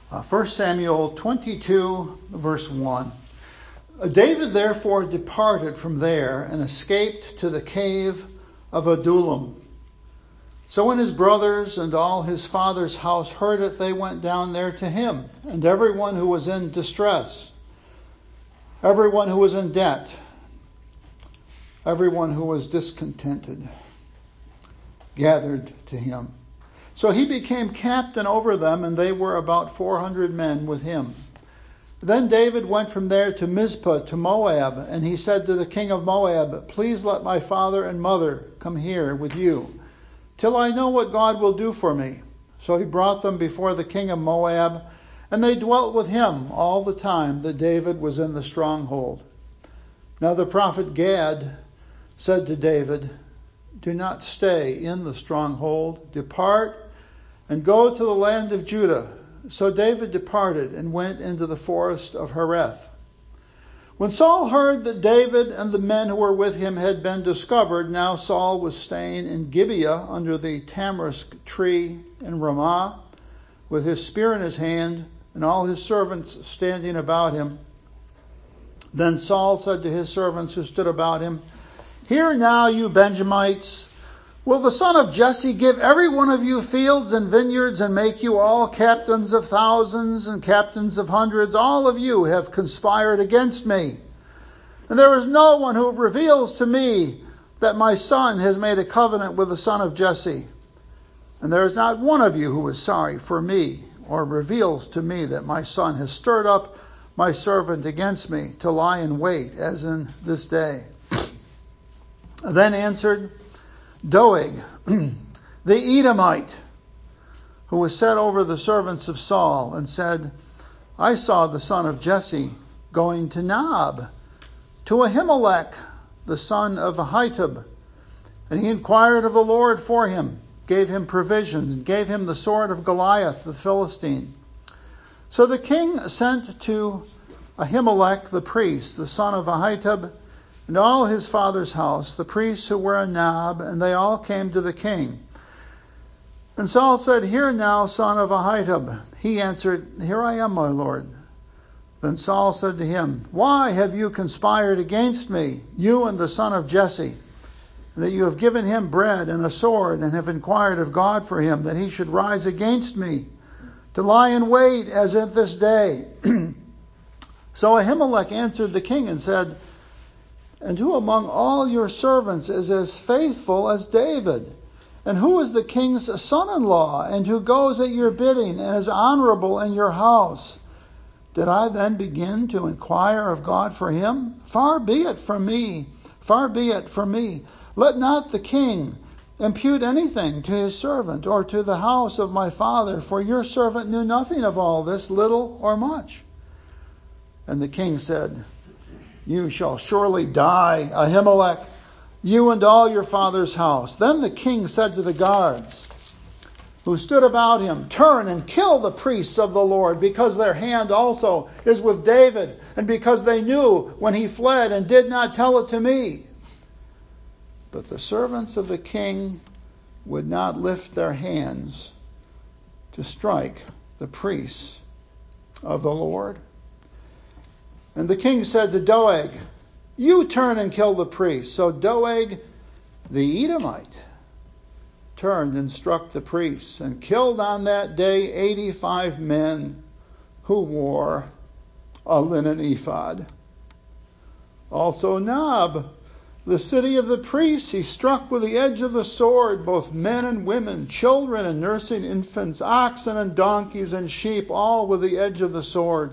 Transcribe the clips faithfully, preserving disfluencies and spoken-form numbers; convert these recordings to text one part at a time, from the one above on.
Uh, First Samuel twenty-two, verse one. David therefore departed from there and escaped to the cave of Adullam. So when his brothers and all his father's house heard it, they went down there to him, and everyone who was in distress, everyone who was in debt, everyone who was discontented, gathered to him. So he became captain over them, and they were about four hundred men with him. Then David went from there to Mizpah to Moab, and he said to the king of Moab, "Please let my father and mother come here with you, till I know what God will do for me." So he brought them before the king of Moab, and they dwelt with him all the time that David was in the stronghold. Now the prophet Gad said to David, "Do not stay in the stronghold. Depart and go to the land of Judah." So David departed and went into the forest of Hereth. When Saul heard that David and the men who were with him had been discovered, now Saul was staying in Gibeah under the tamarisk tree in Ramah, with his spear in his hand, and all his servants standing about him. Then Saul said to his servants who stood about him, "Hear now, you Benjamites, will the son of Jesse give every one of you fields and vineyards and make you all captains of thousands and captains of hundreds? All of you have conspired against me. And there is no one who reveals to me that my son has made a covenant with the son of Jesse. And there is not one of you who is sorry for me or reveals to me that my son has stirred up my servant against me to lie in wait as in this day." Then answered Doeg, the Edomite, who was set over the servants of Saul, and said, "I saw the son of Jesse going to Nob, to Ahimelech, the son of Ahitub. And he inquired of the Lord for him, gave him provisions, and gave him the sword of Goliath the Philistine. So the king sent to Ahimelech the priest, the son of Ahitub, and all his father's house, the priests who were in Nob, and they all came to the king. And Saul said, "Hear now, son of Ahitub." He answered, "Here I am, my lord." Then Saul said to him, "Why have you conspired against me, you and the son of Jesse, that you have given him bread and a sword, and have inquired of God for him, that he should rise against me, to lie in wait as at this day?" So Ahimelech answered the king and said, "And who among all your servants is as faithful as David? And who is the king's son-in-law, and who goes at your bidding, and is honorable in your house? Did I then begin to inquire of God for him? Far be it from me, far be it from me. Let not the king impute anything to his servant, or to the house of my father, for your servant knew nothing of all this, little or much." And the king said, "You shall surely die, Ahimelech, you and all your father's house." Then the king said to the guards who stood about him, "Turn and kill the priests of the Lord, because their hand also is with David, and because they knew when he fled and did not tell it to me." But the servants of the king would not lift their hands to strike the priests of the Lord. And the king said to Doeg, "You turn and kill the priests." So Doeg the Edomite turned and struck the priests, and killed on that day eighty-five men who wore a linen ephod. Also Nob, the city of the priests, he struck with the edge of the sword, both men and women, children and nursing infants, oxen and donkeys and sheep, all with the edge of the sword.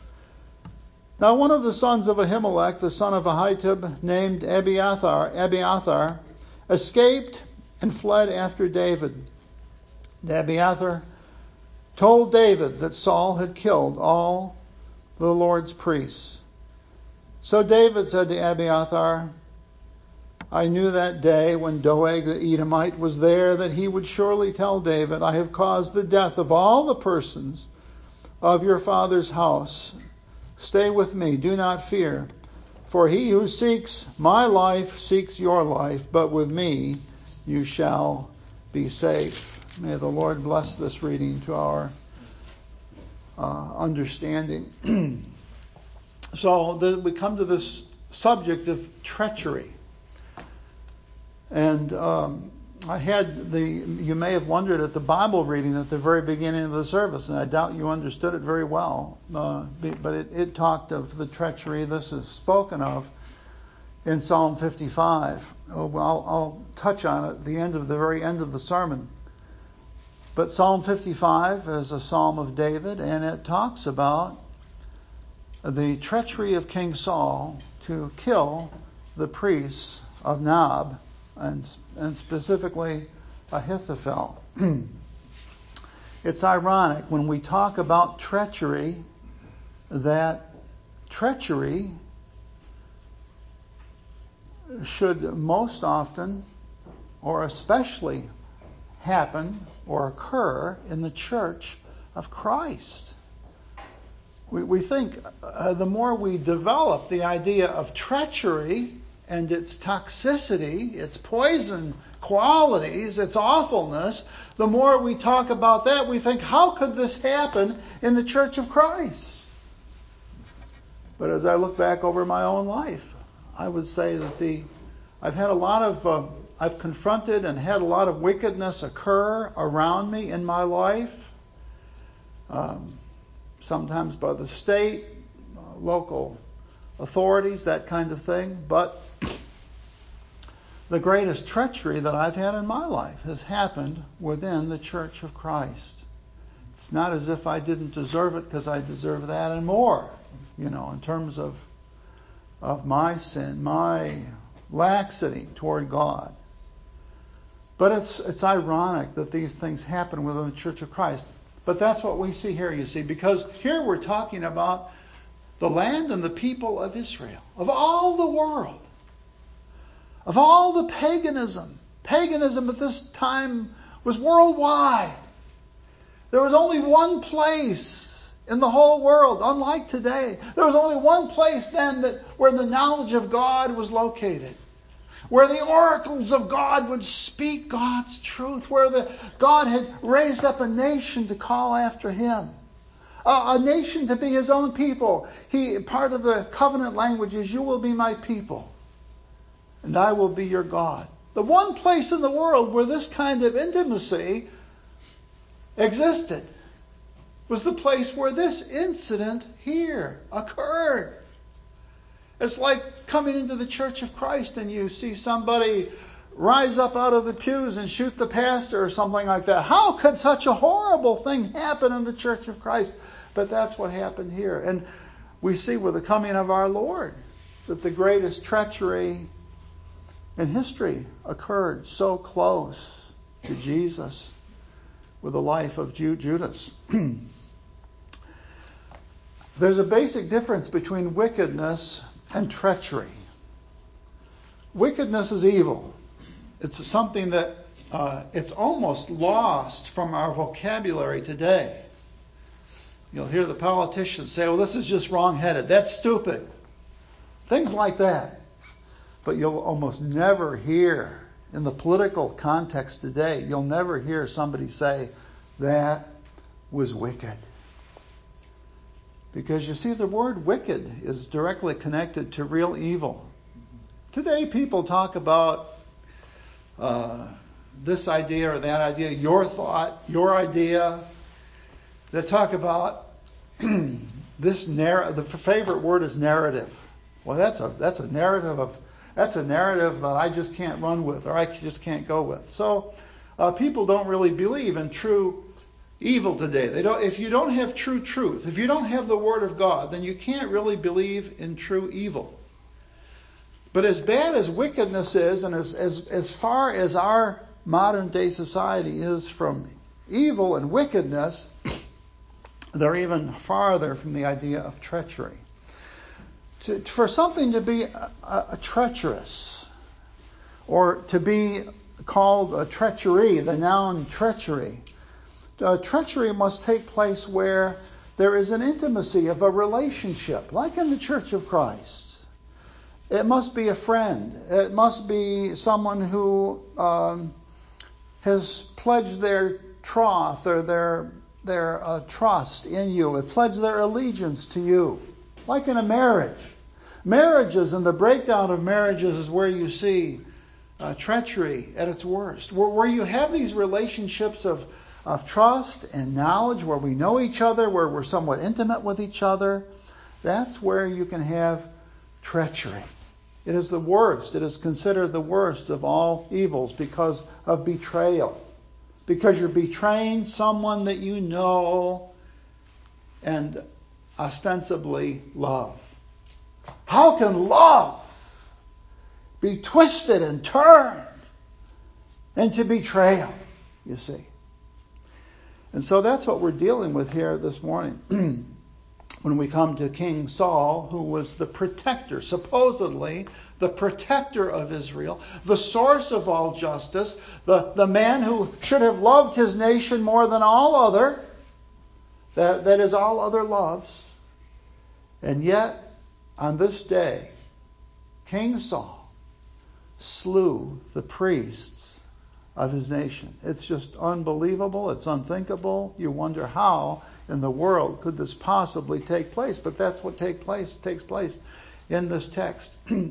Now one of the sons of Ahimelech, the son of Ahitub, named Abiathar, Abiathar, escaped and fled after David. And Abiathar told David that Saul had killed all the Lord's priests. So David said to Abiathar, "I knew that day when Doeg the Edomite was there that he would surely tell David, 'I have caused the death of all the persons of your father's house. Stay with me, do not fear. For he who seeks my life seeks your life, but with me you shall be safe.'" May the Lord bless this reading to our uh, understanding. So the, we come to this subject of treachery. And um, I had the, you may have wondered at the Bible reading at the very beginning of the service, and I doubt you understood it very well, uh, but it, it talked of the treachery this is spoken of in Psalm fifty-five. Oh, well, I'll, I'll touch on it at the end of the very end of the sermon. But Psalm fifty-five is a psalm of David, and it talks about the treachery of King Saul to kill the priests of Nob, and, and specifically Ahithophel. It's ironic when we talk about treachery that treachery should most often or especially happen or occur in the church of Christ. We, we think uh, the more we develop the idea of treachery and its toxicity, its poison qualities, its awfulness, the more we talk about that, we think, how could this happen in the church of Christ? But as I look back over my own life, I would say that the I've had a lot of, uh, I've confronted and had a lot of wickedness occur around me in my life. Um, sometimes by the state, uh, local authorities, that kind of thing. But the greatest treachery that I've had in my life has happened within the Church of Christ. It's not as if I didn't deserve it, because I deserve that and more, you know, in terms of of my sin, my laxity toward God. But it's it's ironic that these things happen within the Church of Christ. But that's what we see here, you see, because here we're talking about the land and the people of Israel, of all the world, of all the paganism. Paganism at this time was worldwide. There was only one place in the whole world, unlike today. There was only one place then that where the knowledge of God was located, where the oracles of God would speak God's truth, where the God had raised up a nation to call after Him, a, a nation to be His own people. He part of the covenant language is, "You will be my people, and I will be your God." The one place in the world where this kind of intimacy existed was the place where this incident here occurred. It's like coming into the Church of Christ and you see somebody rise up out of the pews and shoot the pastor or something like that. How could such a horrible thing happen in the Church of Christ? But that's what happened here. And we see with the coming of our Lord that the greatest treachery in history occurred so close to Jesus with the life of Judas. There's a basic difference between wickedness and treachery. Wickedness is evil. It's something that uh, it's almost lost from our vocabulary today. You'll hear the politicians say, "Well, this is just wrong-headed. That's stupid." Things like that. But you'll almost never hear, in the political context today, you'll never hear somebody say, "That was wicked." Because you see, the word wicked is directly connected to real evil. Today people talk about uh, this idea or that idea, your thought, your idea. They talk about this narrative. The favorite word is narrative. Well, that's a that's a narrative of that's a narrative that I just can't run with, or I just can't go with. So uh, people don't really believe in true evil today. They don't. If you don't have true truth, if you don't have the Word of God, then you can't really believe in true evil. But as bad as wickedness is, and as as, as far as our modern day society is from evil and wickedness, they're even farther from the idea of treachery. To, for something to be a, a, a treacherous, or to be called a treachery, the noun treachery, Uh, treachery must take place where there is an intimacy of a relationship, like in the Church of Christ. It must be a friend. It must be someone who um, has pledged their troth or their their uh, trust in you, it pledged their allegiance to you, like in a marriage. Marriages and the breakdown of marriages is where you see uh, treachery at its worst, where, where you have these relationships of, of trust and knowledge, where we know each other, where we're somewhat intimate with each other. That's where you can have treachery. It is the worst. It is considered the worst of all evils because of betrayal. Because you're betraying someone that you know and ostensibly love. How can love be twisted and turned into betrayal, you see? And so that's what we're dealing with here this morning. When we come to King Saul, who was the protector, supposedly the protector of Israel, the source of all justice, the, the man who should have loved his nation more than all other, that, that is all other loves. And yet, on this day, King Saul slew the priests of his nation. It's just unbelievable. It's unthinkable. You wonder how in the world could this possibly take place? But that's what take place takes place in this text. uh,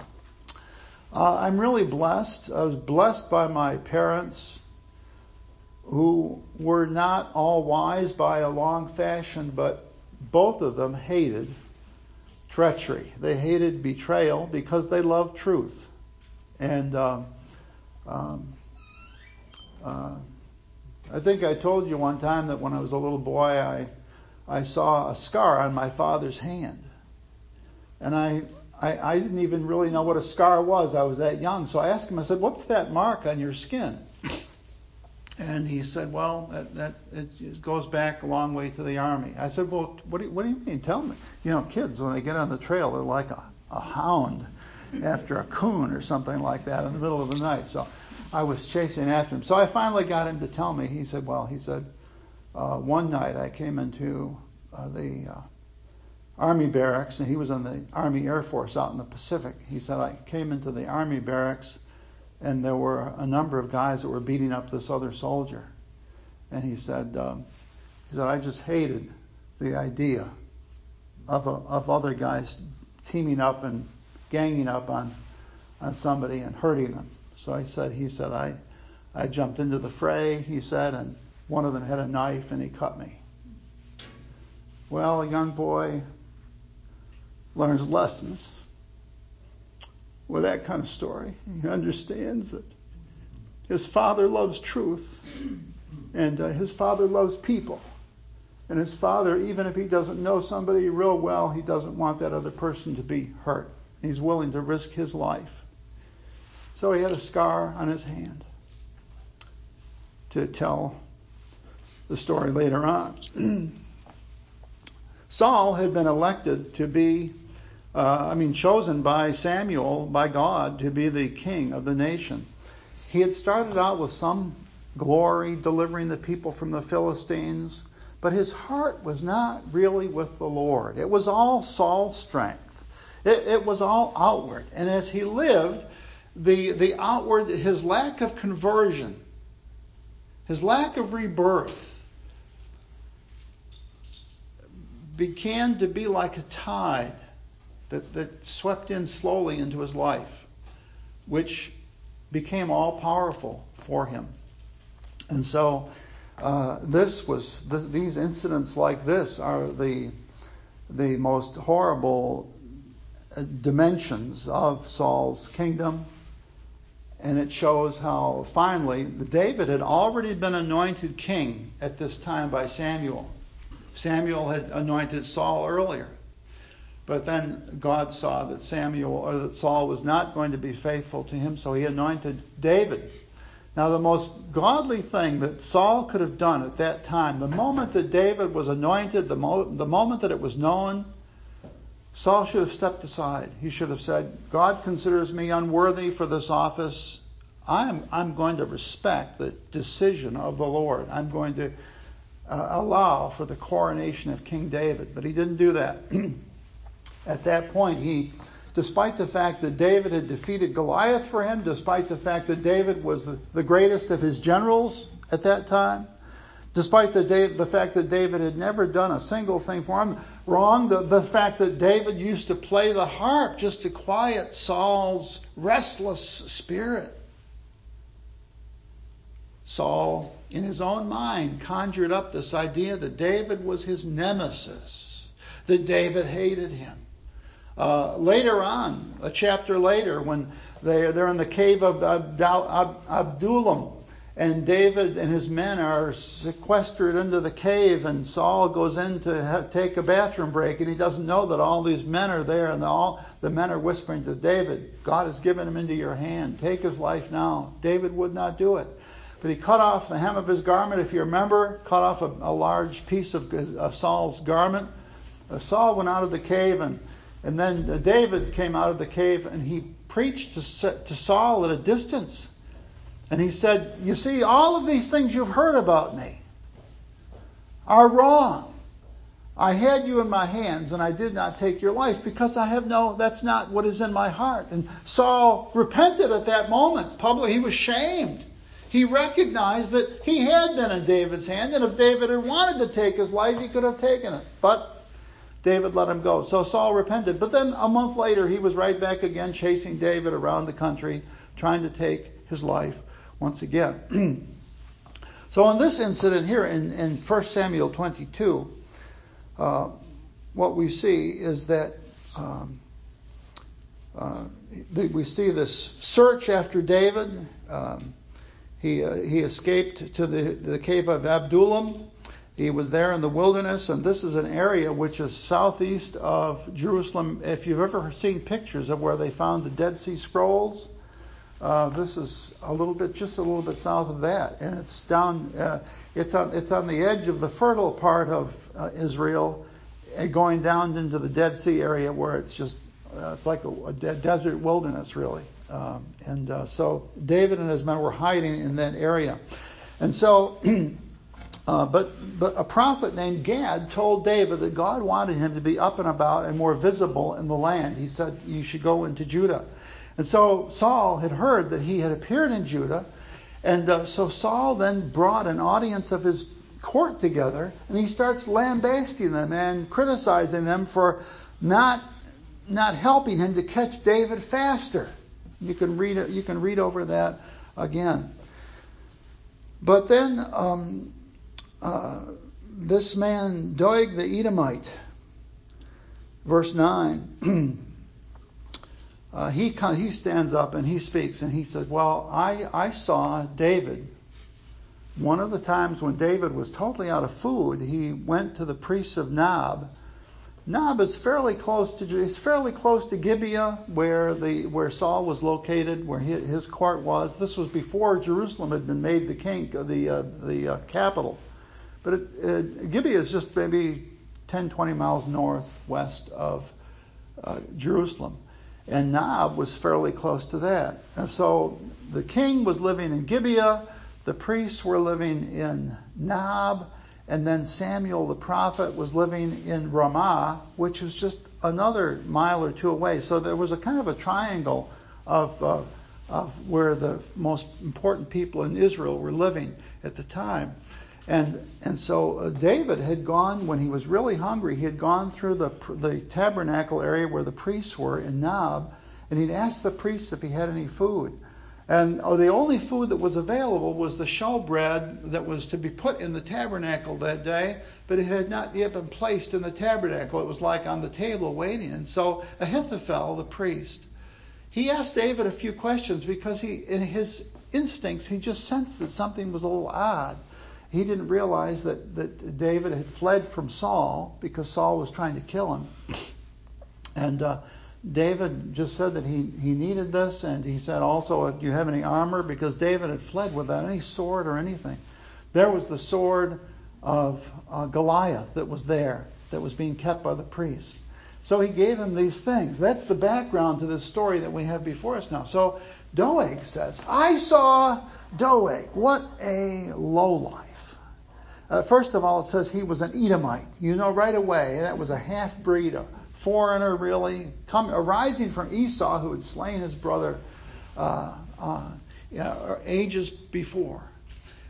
I'm really blessed. I was blessed by my parents, who were not all wise by a long fashion, but both of them hated treachery. They hated betrayal because they loved truth. And um, um, uh, I think I told you one time that when I was a little boy, I I saw a scar on my father's hand. And I, I I didn't even really know what a scar was. I was that young. So I asked him, I said, "What's that mark on your skin?" And he said, "Well, that, that it goes back a long way to the army." I said, "Well, what do you, what do you mean? Tell me." You know, kids, when they get on the trail, they're like a, a hound after a coon or something like that in the middle of the night. So I was chasing after him. So I finally got him to tell me. He said, well, he said, uh, one night I came into uh, the uh, Army barracks, and he was in the Army Air Force out in the Pacific. He said, I came into the Army barracks, and there were a number of guys that were beating up this other soldier. And he said, um, he said, I just hated the idea of, a, of other guys teaming up and ganging up on, on somebody and hurting them. So I said, he said, I, I jumped into the fray, he said, and one of them had a knife and he cut me. Well, a young boy learns lessons with that kind of story. He understands that his father loves truth, and uh, his father loves people. And his father, even if he doesn't know somebody real well, he doesn't want that other person to be hurt. He's willing to risk his life. So he had a scar on his hand to tell the story later on. Saul had been elected to be, uh, I mean, chosen by Samuel, by God, to be the king of the nation. He had started out with some glory, delivering the people from the Philistines, but his heart was not really with the Lord. It was all Saul's strength. It, it was all outward. And as he lived, the, the outward, his lack of conversion, his lack of rebirth, began to be like a tide that, that swept in slowly into his life, which became all powerful for him. And so uh, this was th- these incidents like this are the the most horrible dimensions of Saul's kingdom. And it shows how finally David had already been anointed king at this time by Samuel. Samuel had anointed Saul earlier. But then God saw that Samuel or that Saul was not going to be faithful to him, so he anointed David. Now the most godly thing that Saul could have done at that time, the moment that David was anointed, the, mo- the moment that it was known, Saul should have stepped aside. He should have said, God considers me unworthy for this office. I'm, I'm going to respect the decision of the Lord. I'm going to uh, allow for the coronation of King David. But he didn't do that. At that point, he, despite the fact that David had defeated Goliath for him, despite the fact that David was the, the greatest of his generals at that time, Despite the, the fact that David had never done a single thing for him wrong, the, the fact that David used to play the harp just to quiet Saul's restless spirit. Saul, in his own mind, conjured up this idea that David was his nemesis, that David hated him. Uh, later on, a chapter later, when they're, they're in the cave of Adullam, and David and his men are sequestered into the cave, and Saul goes in to have, take a bathroom break, and he doesn't know that all these men are there, and all the men are whispering to David, God has given him into your hand. Take his life now. David would not do it. But he cut off the hem of his garment, if you remember, cut off a, a large piece of, of Saul's garment. Uh, Saul went out of the cave, and, and then uh, David came out of the cave, and he preached to, to Saul at a distance. And he said, you see, all of these things you've heard about me are wrong. I had you in my hands and I did not take your life because I have no, that's not what is in my heart. And Saul repented at that moment. Publicly, he was shamed. He recognized that he had been in David's hand, and if David had wanted to take his life, he could have taken it. But David let him go. So Saul repented. But then a month later, he was right back again chasing David around the country, trying to take his life once again. So in this incident here in, in First Samuel twenty-two, uh, what we see is that um, uh, we see this search after David. Um, he uh, he escaped to the, the cave of Adullam. He was there in the wilderness, and this is an area which is southeast of Jerusalem. If you've ever seen pictures of where they found the Dead Sea Scrolls, Uh, this is a little bit, just a little bit south of that, and it's down. Uh, it's on. It's on the edge of the fertile part of uh, Israel, uh, going down into the Dead Sea area, where it's just uh, it's like a, a de- desert wilderness, really. Um, and uh, so David and his men were hiding in that area, and so. Uh, but but a prophet named Gad told David that God wanted him to be up and about and more visible in the land. He said, you should go into Judah. And so Saul had heard that he had appeared in Judah. And uh, so Saul then brought an audience of his court together, and he starts lambasting them and criticizing them for not not helping him to catch David faster. You can read it, you can read over that again. But then um, uh, this man Doeg the Edomite, verse nine. Uh, he he stands up and he speaks and he said, well, I, I saw David. One of the times when David was totally out of food, he went to the priests of Nob. Nob is fairly close to it's fairly close to Gibeah, where the where Saul was located, where his, his court was. This was before Jerusalem had been made the king, the uh, the uh, capital. But it, uh, Gibeah is just maybe ten, twenty miles northwest of uh, Jerusalem. And Nob was fairly close to that. And so the king was living in Gibeah, the priests were living in Nob, and then Samuel the prophet was living in Ramah, which was just another mile or two away. So there was a kind of a triangle of, uh, of where the most important people in Israel were living at the time. And and so uh, David had gone, when he was really hungry, he had gone through the the tabernacle area where the priests were in Nob, and he'd asked the priests if he had any food. And oh, the only food that was available was the showbread that was to be put in the tabernacle that day, but it had not yet been placed in the tabernacle. It was like on the table waiting. And so Ahithophel, the priest, he asked David a few questions because he, in his instincts, he just sensed that something was a little odd. He didn't realize that, that David had fled from Saul because Saul was trying to kill him. And uh, David just said that he, he needed this, and he said also, do you have any armor? Because David had fled without any sword or anything. There was the sword of uh, Goliath that was there, that was being kept by the priests. So he gave him these things. That's the background to this story that we have before us now. So Doeg says, I saw Doeg. What a lowlife. Uh, first of all, it says he was an Edomite. You know right away that was a half-breed, a foreigner really, come, arising from Esau, who had slain his brother uh, uh, yeah, ages before.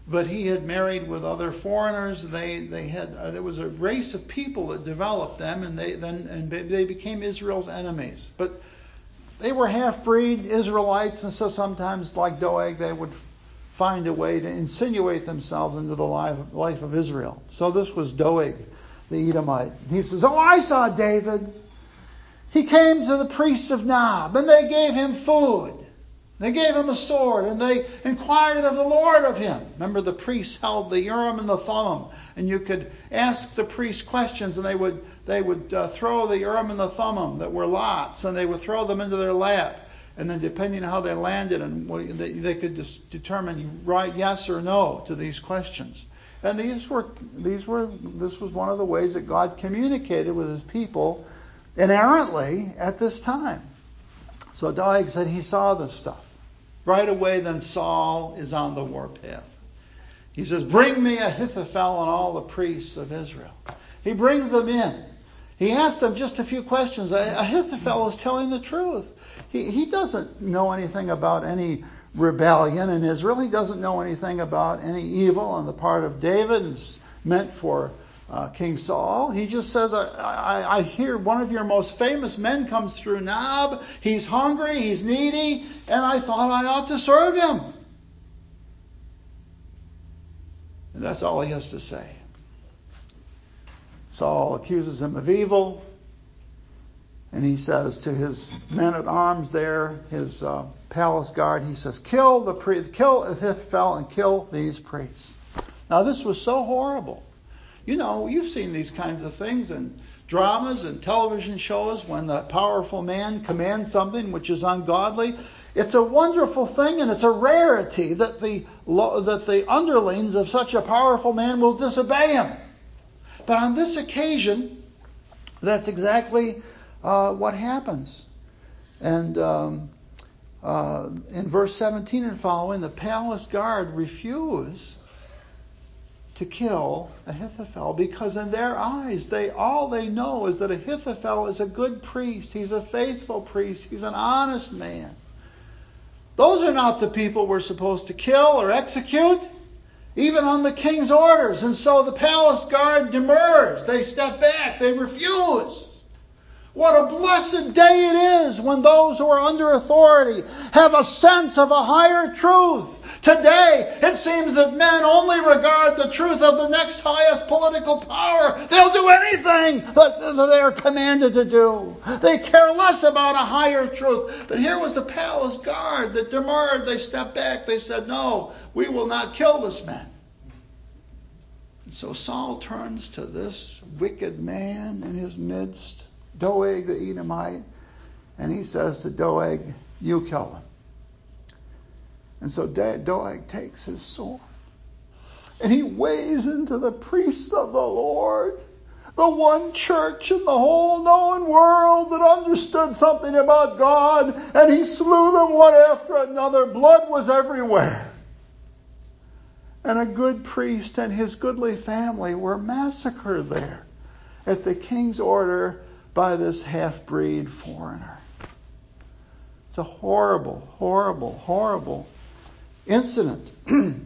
but he had married with other foreigners. They they had uh, there was a race of people that developed them, and they then and they became Israel's enemies. But they were half-breed Israelites, and so sometimes, like Doeg, they would find a way to insinuate themselves into the life, life of Israel. So this was Doeg, the Edomite. He says, "Oh, I saw David. He came to the priests of Nob, and they gave him food. They gave him a sword, and they inquired of the Lord of him." Remember, the priests held the Urim and the Thummim, and you could ask the priests questions, and they would they would uh, throw the Urim and the Thummim that were lots, and they would throw them into their lap, and then depending on how they landed, and they, they could just determine right yes or no to these questions. And these were these were this was one of the ways that God communicated with His people inerrantly at this time. So Doeg said he saw this stuff. Right away, then Saul is on the warpath. He says, "Bring me Ahithophel and all the priests of Israel." He brings them in. He asks them just a few questions. Ahithophel is telling the truth. He, he doesn't know anything about any rebellion in Israel. He doesn't know anything about any evil on the part of David and it's meant for uh, King Saul. He just says, I, I hear one of your most famous men comes through Nob. He's hungry, he's needy, and I thought I ought to serve him. And that's all he has to say. Saul accuses him of evil, and he says to his men at arms there, his uh, palace guard, he says, "Kill the pri- kill Ahithophel and kill these priests." Now this was so horrible. You know, you've seen these kinds of things in dramas and television shows when the powerful man commands something which is ungodly. It's a wonderful thing, and it's a rarity that the that the underlings of such a powerful man will disobey him. But on this occasion, that's exactly uh, what happens. And um, uh, in verse seventeen and following, the palace guard refuse to kill Ahithophel because in their eyes, they all they know is that Ahithophel is a good priest. He's a faithful priest. He's an honest man. Those are not the people we're supposed to kill or execute, even on the king's orders. And so the palace guard demurs. They step back. They refuse. What a blessed day it is when those who are under authority have a sense of a higher truth. Today, it seems that men only regard the truth of the next highest political power. They'll do anything that they are commanded to do. They care less about a higher truth. But here was the palace guard that demurred. They stepped back. They said, "No, we will not kill this man." And so Saul turns to this wicked man in his midst, Doeg the Edomite, and he says to Doeg, "You kill him." And so Doeg takes his sword and he weighs into the priests of the Lord, the one church in the whole known world that understood something about God, and he slew them one after another. Blood was everywhere. And a good priest and his goodly family were massacred there at the king's order by this half-breed foreigner. It's a horrible, horrible, horrible incident in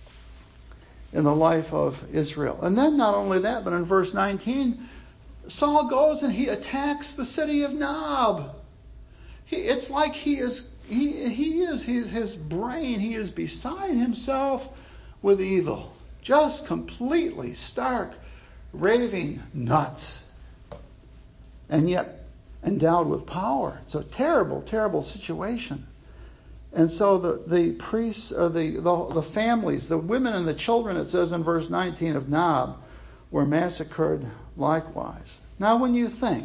the life of Israel. And then not only that, but in verse nineteen, Saul goes and he attacks the city of Nob. He, it's like he is he he is his, his brain, he is beside himself with evil. Just completely stark, raving nuts. And yet endowed with power. It's a terrible, terrible situation. And so the, the priests, or the, the the families, the women and the children, it says in verse nineteen of Nob, were massacred likewise. Now when you think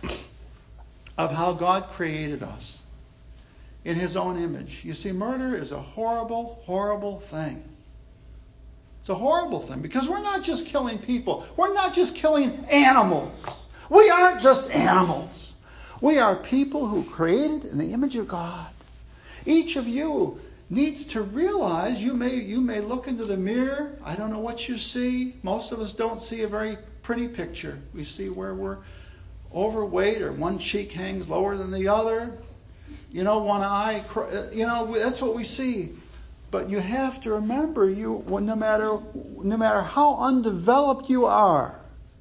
of how God created us in His own image, you see, murder is a horrible, horrible thing. It's a horrible thing because we're not just killing people. We're not just killing animals. We aren't just animals. We are people who are created in the image of God. Each of you needs to realize, you may you may look into the mirror. I don't know what you see. Most of us don't see a very pretty picture. We see where we're overweight or one cheek hangs lower than the other. You know, one eye, you know, that's what we see. But you have to remember, you no matter no matter how undeveloped you are,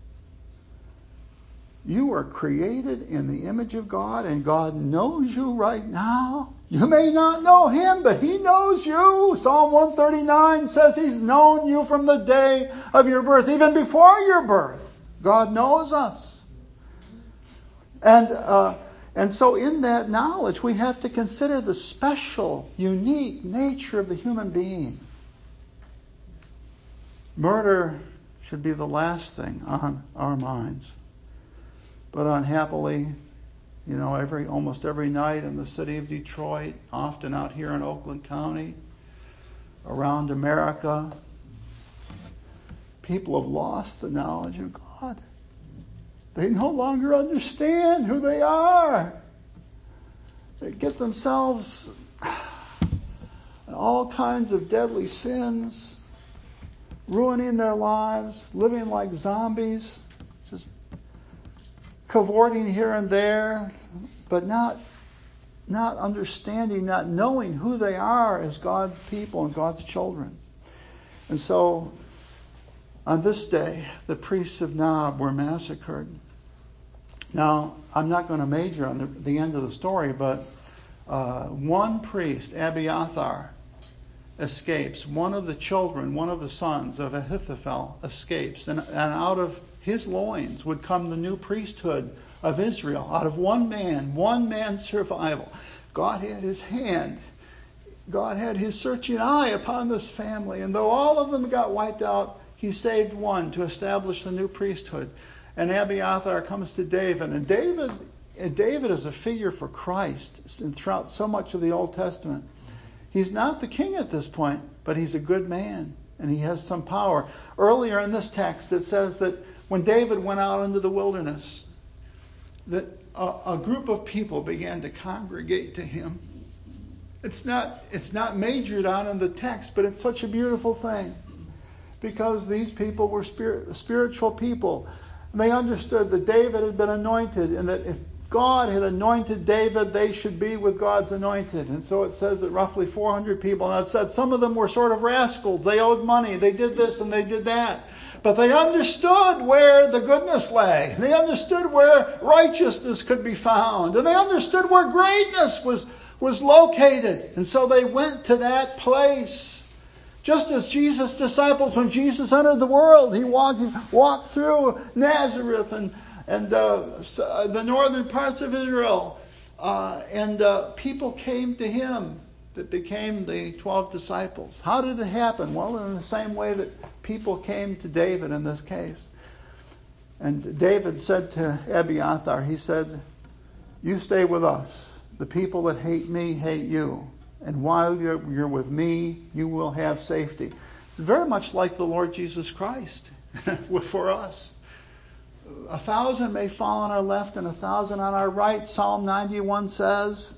you are created in the image of God, and God knows you right now. You may not know Him, but He knows you. Psalm one thirty-nine says He's known you from the day of your birth, even before your birth. God knows us. And uh, and so in that knowledge, we have to consider the special, unique nature of the human being. Murder should be the last thing on our minds. But unhappily, you know, every almost every night in the city of Detroit, often out here in Oakland County, around America, people have lost the knowledge of God. They no longer understand who they are. They get themselves in all kinds of deadly sins, ruining their lives, living like zombies, just cavorting here and there, but not not understanding, not knowing who they are as God's people and God's children. And so, on this day, the priests of Nob were massacred. Now, I'm not going to major on the, the end of the story, but uh, one priest, Abiathar, escapes. One of the children, one of the sons of Ahithophel escapes. And, and out of his loins would come the new priesthood of Israel. Out of one man, one man's survival. God had His hand. God had His searching eye upon this family. And though all of them got wiped out, He saved one to establish the new priesthood. And Abiathar comes to David. And David, David is a figure for Christ and throughout so much of the Old Testament. He's not the king at this point, but he's a good man. And he has some power. Earlier in this text, it says that when David went out into the wilderness, that a, a group of people began to congregate to him. It's not, it's not majored on in the text, but it's such a beautiful thing. Because these people were spirit, spiritual people. And they understood that David had been anointed, and that if God had anointed David, they should be with God's anointed. And so it says that roughly four hundred people. And it said some of them were sort of rascals. They owed money. They did this and they did that. But they understood where the goodness lay. They understood where righteousness could be found. And they understood where greatness was, was located. And so they went to that place. Just as Jesus' disciples, when Jesus entered the world, he walked, he walked through Nazareth and, and uh, the northern parts of Israel. Uh, and uh, people came to him that became the twelve disciples. How did it happen? Well, in the same way that people came to David in this case. And David said to Abiathar, he said, "You stay with us. The people that hate me hate you. And while you're, you're with me, you will have safety." It's very much like the Lord Jesus Christ for us. A thousand may fall on our left and a thousand on our right, Psalm ninety-one says.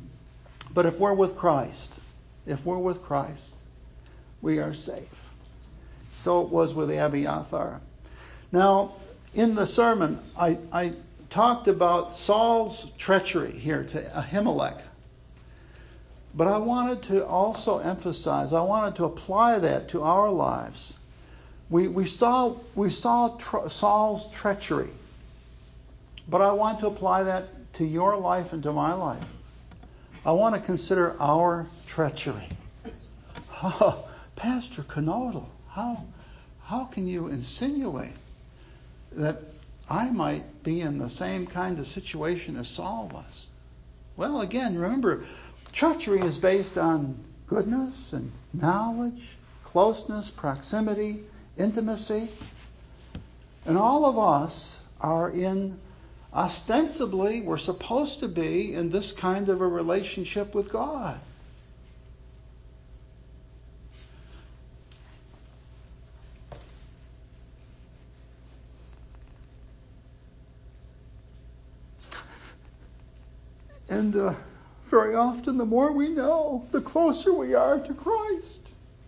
But if we're with Christ, if we're with Christ, we are safe. So it was with Abiathar. Now, in the sermon, I, I talked about Saul's treachery here to Ahimelech. But I wanted to also emphasize, I wanted to apply that to our lives. We we saw we saw tr- Saul's treachery, but I want to apply that to your life and to my life. I want to consider our treachery. Oh, Pastor Knodel, how how can you insinuate that I might be in the same kind of situation as Saul was? Well, again, remember, treachery is based on goodness and knowledge, closeness, proximity, intimacy. And all of us are in, ostensibly, we're supposed to be in this kind of a relationship with God. And uh, very often, the more we know, the closer we are to Christ.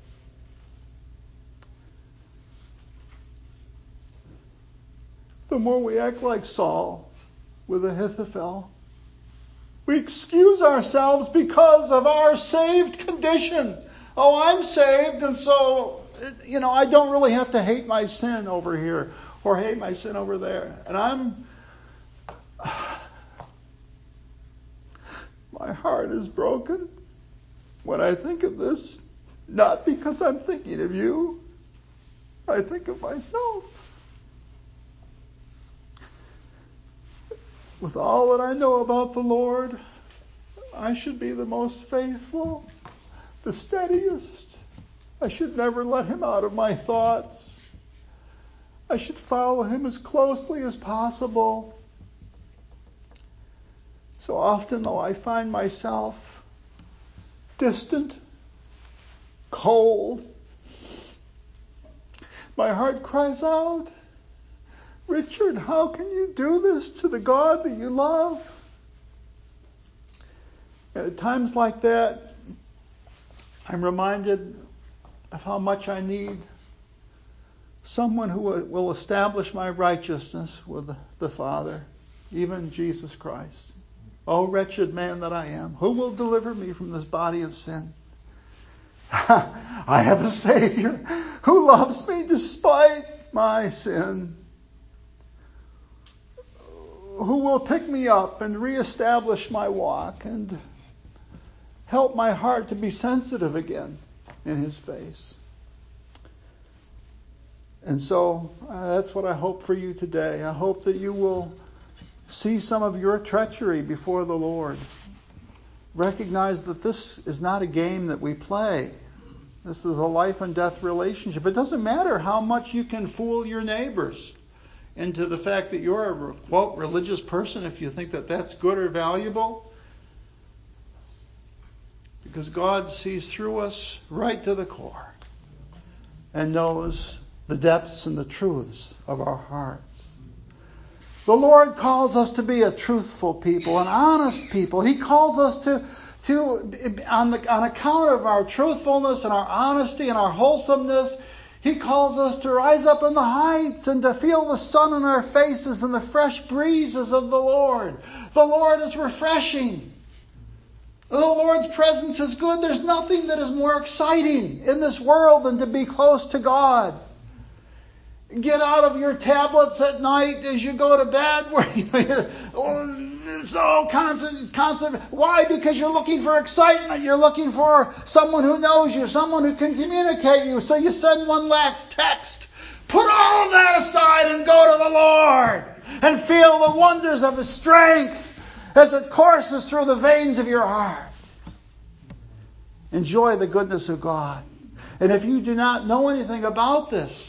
The more we act like Saul with Ahithophel. We excuse ourselves because of our saved condition. oh, I'm saved, and so, you know, I don't really have to hate my sin over here or hate my sin over there. And I'm, my heart is broken when I think of this, not because I'm thinking of you. I think of myself. With all that I know about the Lord, I should be the most faithful, the steadiest. I should never let him out of my thoughts. I should follow him as closely as possible. So often, though, I find myself distant, cold. My heart cries out, Richard, how can you do this to the God that you love? And at times like that, I'm reminded of how much I need someone who will establish my righteousness with the Father, even Jesus Christ. Oh, wretched man that I am, who will deliver me from this body of sin? I have a Savior who loves me despite my sin, who will pick me up and reestablish my walk and help my heart to be sensitive again in his face. And so uh, that's what I hope for you today. I hope that you will see some of your treachery before the Lord. Recognize that this is not a game that we play. This is a life and death relationship. It doesn't matter how much you can fool your neighbors into the fact that you're a, quote, religious person if you think that that's good or valuable. Because God sees through us right to the core and knows the depths and the truths of our hearts. The Lord calls us to be a truthful people, an honest people. He calls us to, to on, the, on account of our truthfulness and our honesty and our wholesomeness, He calls us to rise up in the heights and to feel the sun on our faces and the fresh breezes of the Lord. The Lord is refreshing. The Lord's presence is good. There's nothing that is more exciting in this world than to be close to God. Get out of your tablets at night as you go to bed where you're oh, so constant, constant. Why? Because you're looking for excitement. You're looking for someone who knows you, someone who can communicate you. So you send one last text. Put all of that aside and go to the Lord and feel the wonders of His strength as it courses through the veins of your heart. Enjoy the goodness of God. And if you do not know anything about this,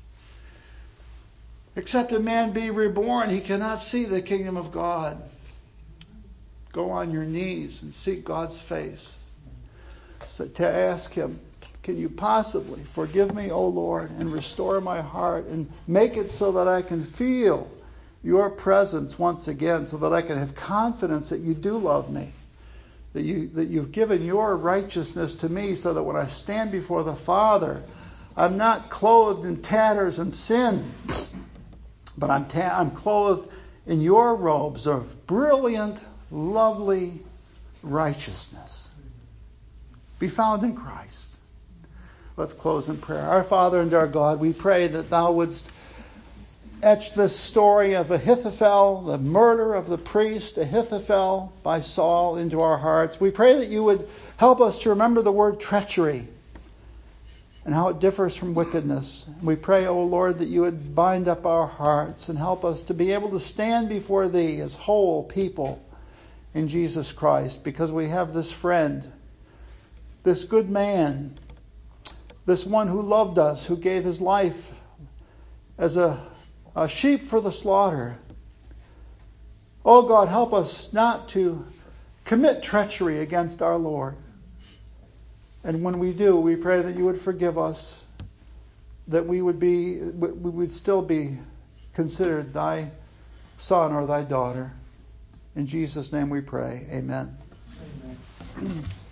except a man be reborn, he cannot see the kingdom of God. Go on your knees and seek God's face. So to ask Him, can you possibly forgive me, O Lord, and restore my heart and make it so that I can feel your presence once again, so that I can have confidence that you do love me, that you that you've given your righteousness to me, so that when I stand before the Father, I'm not clothed in tatters and sin, but I'm, ta- I'm clothed in your robes of brilliant, lovely righteousness. Be found in Christ. Let's close in prayer. Our Father and our God, we pray that Thou wouldst etch this story of Ahithophel, the murder of the priest Ahithophel by Saul, into our hearts. We pray that you would help us to remember the word treachery and how it differs from wickedness. We pray, O Lord, that you would bind up our hearts and help us to be able to stand before Thee as whole people in Jesus Christ, because we have this friend, this good man, this one who loved us, who gave his life as a, a sheep for the slaughter. Oh God, help us not to commit treachery against our Lord. And when we do, we pray that you would forgive us, that we would be, we would still be considered Thy son or Thy daughter. In Jesus' name we pray. Amen. Amen.